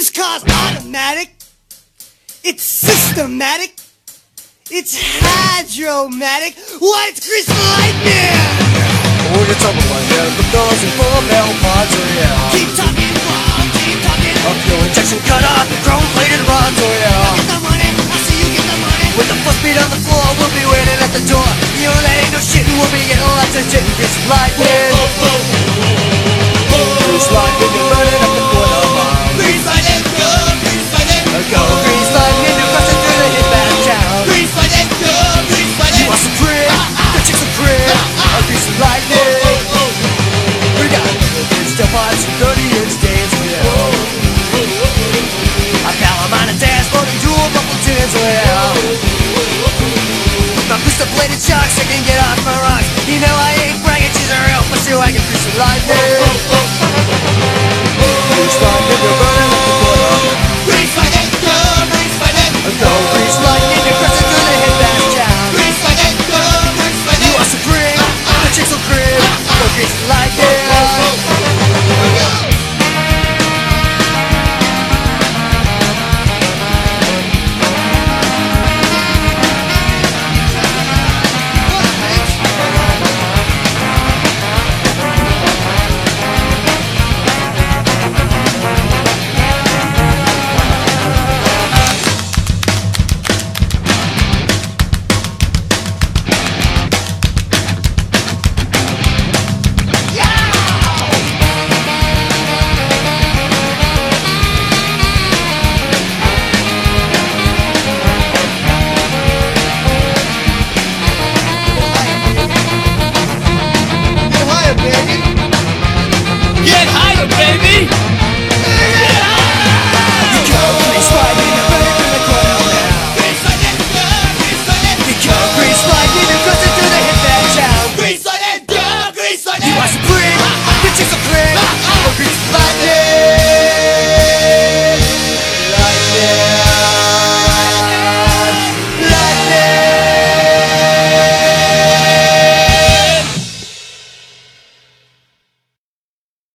This car's automatic. It's systematic. It's hydromatic. Why, it's Grease Lightning! Oh, you're talking about the doors and full metal pods, oh yeah. Keep talking, Bob, keep talking. A fuel injection cut off, chrome-plated rods, oh yeah. Get the money, I see you get the money. With the full speed on the floor, we'll be waiting at the door. You know that ain't no shit, we'll be getting lots of shit. Grease Lightning. Grease Lightning, you're running up the floor.